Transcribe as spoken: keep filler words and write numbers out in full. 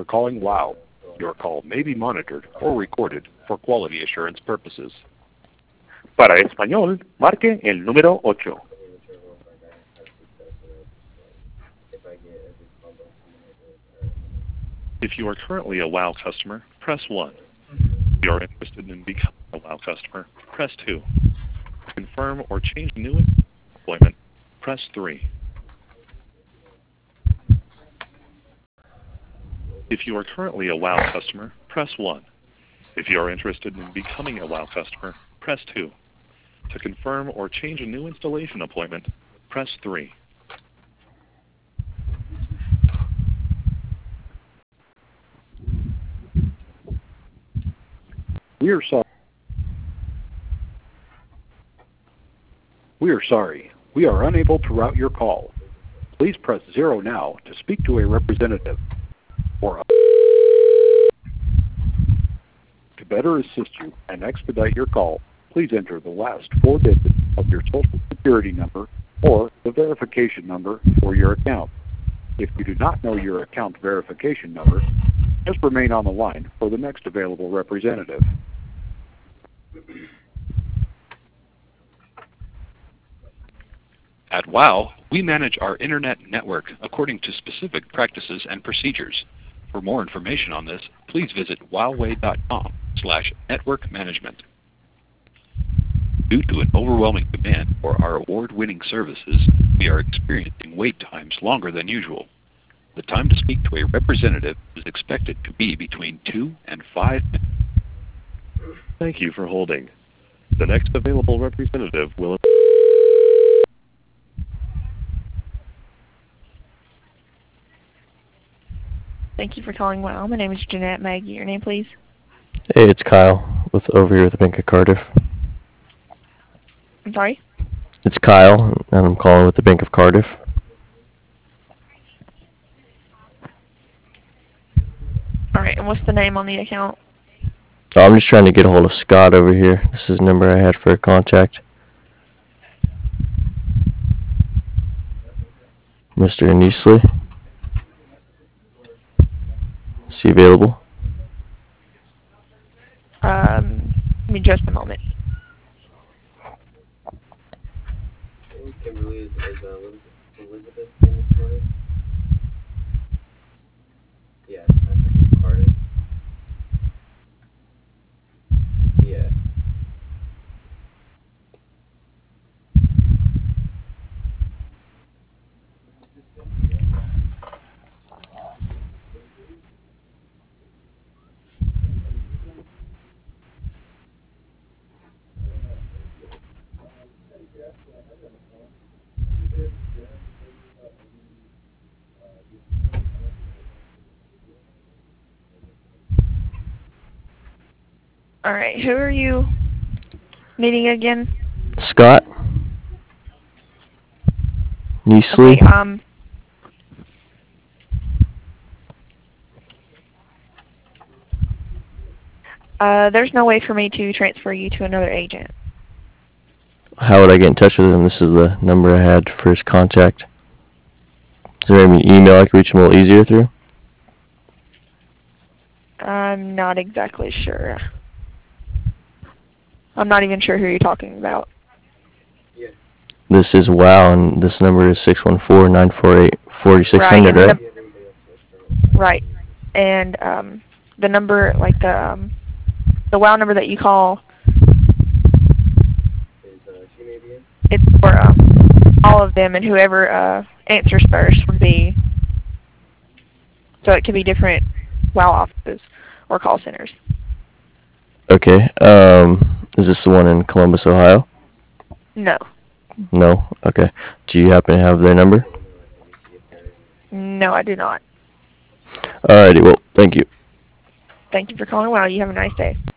for calling WOW. Your call may be monitored or recorded for quality assurance purposes. Para español, marque el número ocho. If you are currently a WOW customer, press one. If you are interested in becoming a WOW customer, press two. To confirm or change a new employment, press three. If you are currently a WOW customer, press one. If you are interested in becoming a WOW customer, press two. To confirm or change a new installation appointment, press three. We are sorry. We are sorry. We are unable to route your call. Please press zero now to speak to a representative. Or to better assist you and expedite your call, please enter the last four digits of your Social Security number or the verification number for your account. If you do not know your account verification number, just remain on the line for the next available representative. At WOW, we manage our internet network according to specific practices and procedures. For more information on this, please visit wowway dot com slash network management. Due to an overwhelming demand for our award-winning services, we are experiencing wait times longer than usual. The time to speak to a representative is expected to be between two and five minutes. Thank you for holding. The next available representative will... Thank you for calling WOW. My name is Jeanette Maggie. Your name, please? Hey, it's Kyle with over here with the Bank of Cardiff. I'm sorry? It's Kyle, and I'm calling with the Bank of Cardiff. Alright, and what's the name on the account? Oh, I'm just trying to get a hold of Scott over here. This is the number I had for a contact. Mister Anisli. Is he available? Um, give me just a moment. Kimberly is, is uh, Elizabeth in this morning? Yeah, I think Cardiff. Yeah. Alright, who are you meeting again? Scott? Neasley? Okay, um... Uh, there's no way for me to transfer you to another agent. How would I get in touch with him? This is the number I had for his contact. Is there any email I could reach him a little easier through? I'm not exactly sure. I'm not even sure who you're talking about. Yeah. This is WOW, and this number is six one four, nine four eight, four six zero zero, Right, right? and Right. And um, the number, like the um, the WOW number that you call, Is uh, she maybe in? it's for um, all of them, and whoever uh, answers first would be. So it could be different WOW offices or call centers. Okay. Um, is this the one in Columbus, Ohio? No. No? Okay. Do you happen to have their number? No, I do not. Alrighty, well, thank you. Thank you for calling WOW. You have a nice day.